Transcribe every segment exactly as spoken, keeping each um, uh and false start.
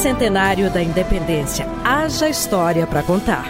Bicentenário da Independência. Haja história para contar.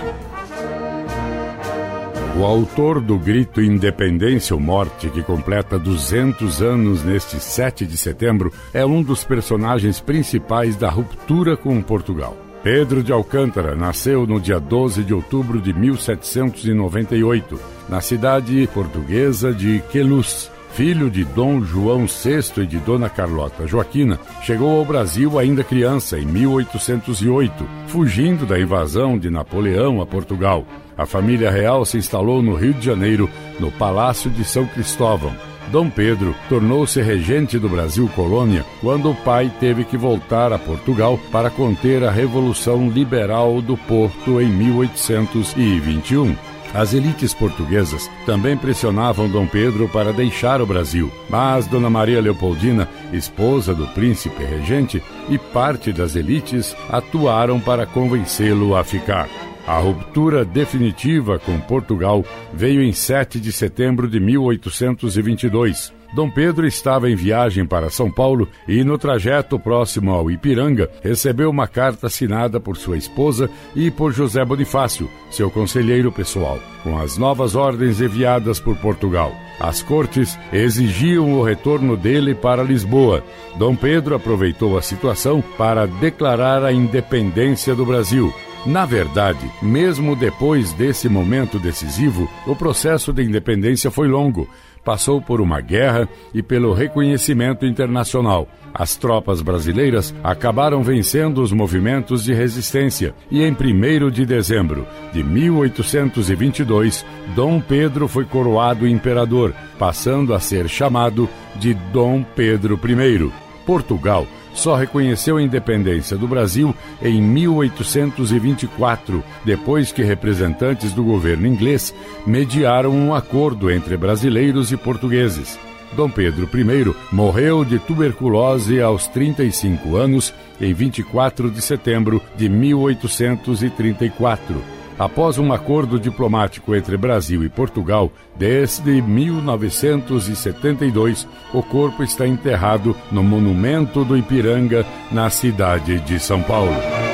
O autor do grito Independência ou Morte, que completa duzentos anos neste sete de setembro, é um dos personagens principais da ruptura com Portugal. Pedro de Alcântara nasceu no dia doze de outubro de mil setecentos e noventa e oito, na cidade portuguesa de Queluz. Filho de Dom João sexto e de Dona Carlota Joaquina, chegou ao Brasil ainda criança, em mil oitocentos e oito, fugindo da invasão de Napoleão a Portugal. A família real se instalou no Rio de Janeiro, no Palácio de São Cristóvão. Dom Pedro tornou-se regente do Brasil Colônia quando o pai teve que voltar a Portugal para conter a Revolução Liberal do Porto em mil oitocentos e vinte e um. As elites portuguesas também pressionavam Dom Pedro para deixar o Brasil, mas Dona Maria Leopoldina, esposa do príncipe regente, e parte das elites atuaram para convencê-lo a ficar. A ruptura definitiva com Portugal veio em sete de setembro de mil oitocentos e vinte e dois. Dom Pedro estava em viagem para São Paulo e, no trajeto próximo ao Ipiranga, recebeu uma carta assinada por sua esposa e por José Bonifácio, seu conselheiro pessoal, com as novas ordens enviadas por Portugal. As cortes exigiam o retorno dele para Lisboa. Dom Pedro aproveitou a situação para declarar a independência do Brasil. Na verdade, mesmo depois desse momento decisivo, o processo de independência foi longo. Passou por uma guerra e pelo reconhecimento internacional. As tropas brasileiras acabaram vencendo os movimentos de resistência e em primeiro de dezembro de mil oitocentos e vinte e dois, Dom Pedro foi coroado imperador, passando a ser chamado de Dom Pedro I. Portugal só reconheceu a independência do Brasil em mil oitocentos e vinte e quatro, depois que representantes do governo inglês mediaram um acordo entre brasileiros e portugueses. Dom Pedro I morreu de tuberculose aos trinta e cinco anos, em vinte e quatro de setembro de mil oitocentos e trinta e quatro. Após um acordo diplomático entre Brasil e Portugal, desde mil novecentos e setenta e dois, o corpo está enterrado no Monumento do Ipiranga, na cidade de São Paulo.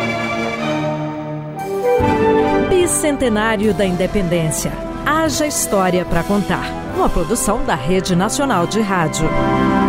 Bicentenário da Independência. Haja história para contar. Uma produção da Rede Nacional de Rádio.